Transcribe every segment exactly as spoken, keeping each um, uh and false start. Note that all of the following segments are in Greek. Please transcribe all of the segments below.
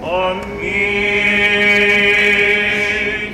Αμήν.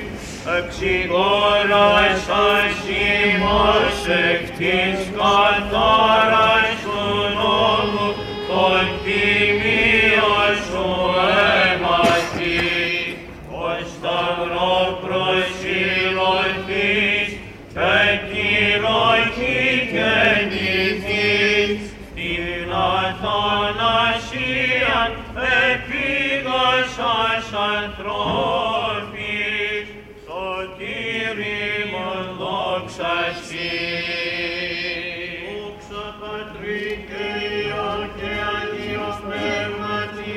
Εξηγόρασας ημάς εκ της καθάρας του νόμου, τον τιμίον σου αίματι, ως σταυρό προσιλωθείς, και τη ροχή γεννηθείς, την αθανασίαν επίγασας ανθρώπης, σωτήριμον δόξα σοι. Δόξα Πατρί και Υιό και Αγίο Πνεύματι,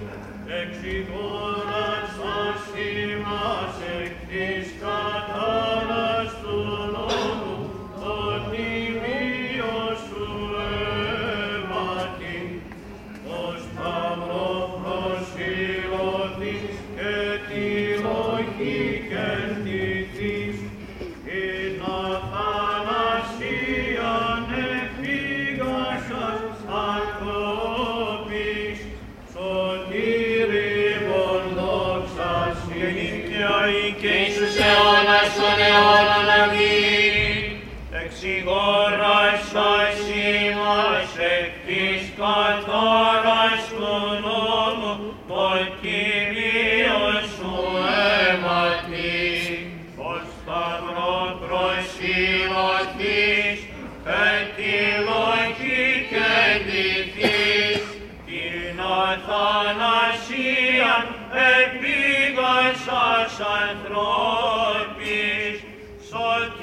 εξηγόρασας ημάς εκ της καθάρας του νόμου, το τιμίο σου αίματι, το σταυρό προσιλωθείς και τη ροχή γεννηθείς, την αθανασίαν επίγασας ανθρώπης, σωτήριμον δόξα σοι. Γεννήθεια η και Ιησούς αιώνας των αιώνων. Αμήν. Εξηγόρασας ημάς εκ της καθάρας του νόμου, το τιμίον σου αίματι, ως σταυρό προσιλωθείς, και τη λογή γεννηθείς, την αθανασίαν επίγασας ανθρώπης, σωτήριμον